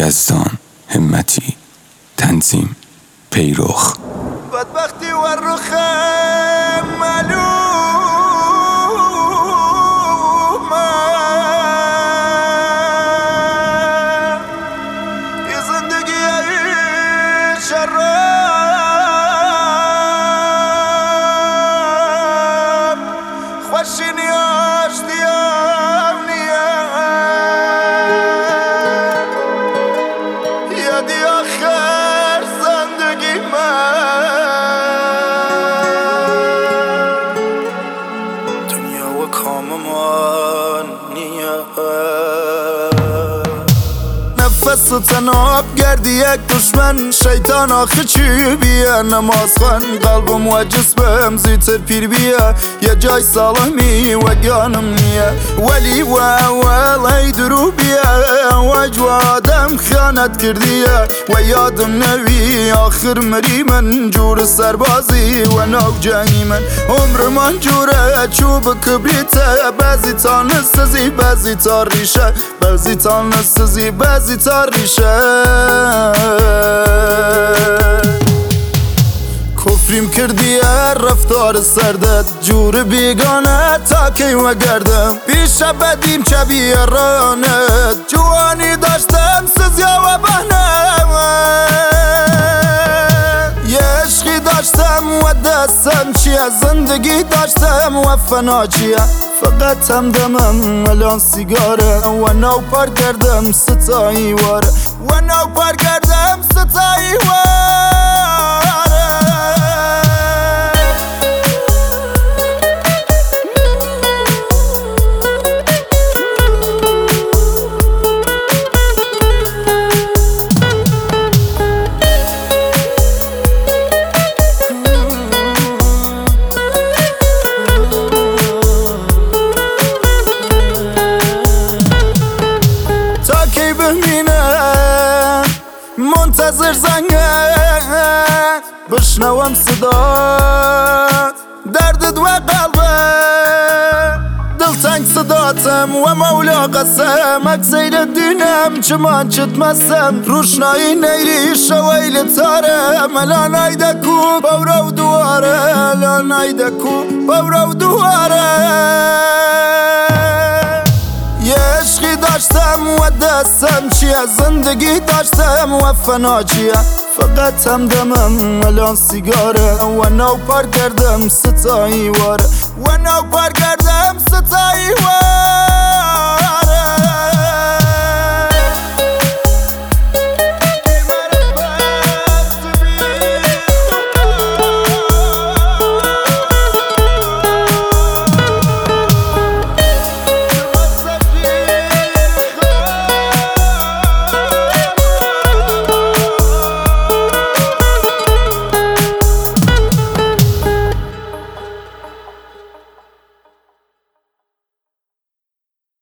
یزدان همتی، تنظیم پیرخ. بدبختی و رخ معلوم ی زندگی شرم خوشی نیاش دیم نیم یادی آخر زندگی دنیا و کاممان نفس و تناب گردی یک دشمن شیطان آخه چی بیه نماز خان قلبم و جسمم زیتر پیر بیه یه جای سالمی و گانم نیه ولی و اول ای درو بیه و جوادم خیانت کردیه و یادم نوی آخر مری من جور سربازی و نو جنگی من عمر من جوره چوب کبریته بعضی تا نسزی بعضی تا ریشه بعضی تا نسزی بعضی تا ریشه کفریم کردیه رفتار سردت جور بیگانه تا کی و گردم پیش بدیم چه بیرانت جوانی داشتم سزیا و بهنم یه عشقی داشتم و دستم چیه زندگی داشتم و فنا چیه فقط همدمم الان سیگاره و نو پر کردم ستایی واره و نو پر کردم ستایی واره منتظر زنگه بشنوم صدا دردت و قلبه دلتنگ صداتم و مولا قسم اکسیر دینم چمان چت مسم روشنایی نیری شویل تارم الان ایدکو باورو دواره الان ایدکو باورو دواره یه عشقی داشتم و دستم چیه زندگی داشتم و فنا چیه فقط همدمم الان سیگاره و نو پر کردم ستایی واره و نو پر کردم ستایی واره